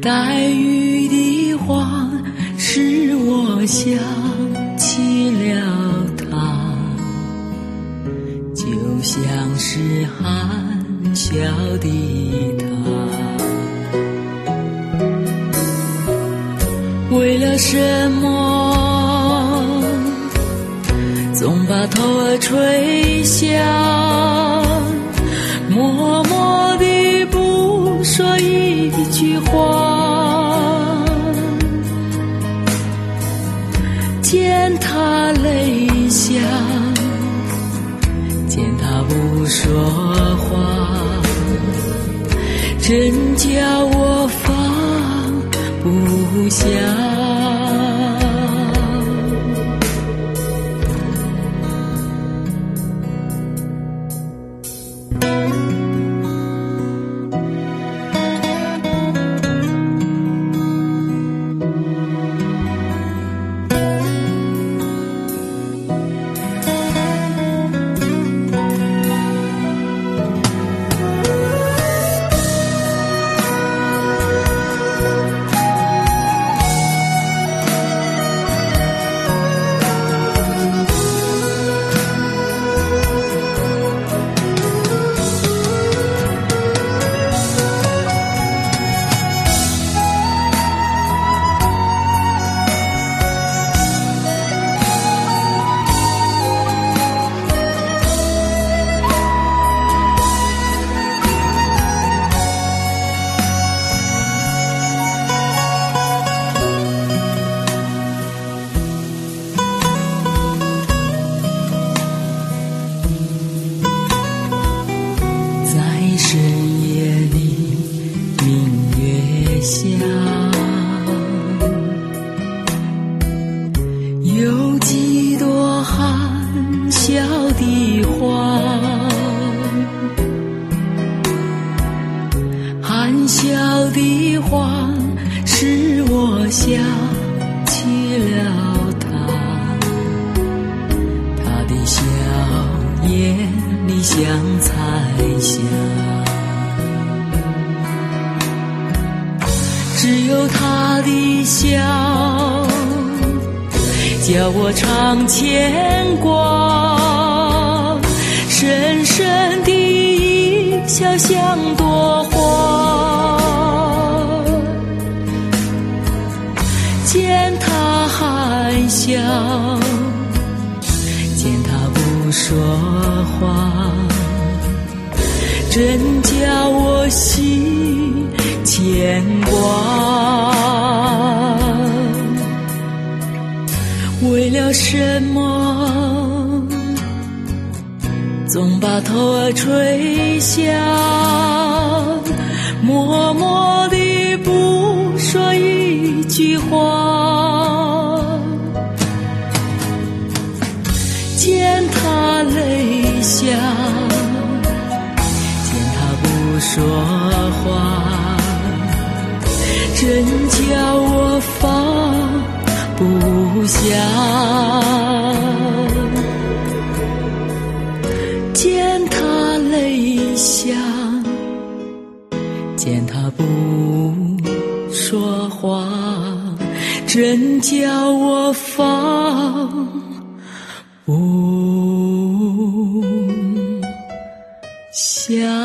带雨的话使我想起了他，就像是含笑的他。为了什么总把头儿垂下，默默地不说一句话，见他泪下，见他不说话，真叫我放不下。有几朵含笑的花，含笑的花使我想起了他，他的笑眼里像彩霞，只有他的笑叫我常牵挂，深深的一笑像朵花，见他含笑，见他不说话，真叫我心牵挂。为了什么总把头儿垂下，默默地不说一句话，见他泪下，见他不说话，真叫我放不下，见他泪下，见他不说话，真叫我放不下。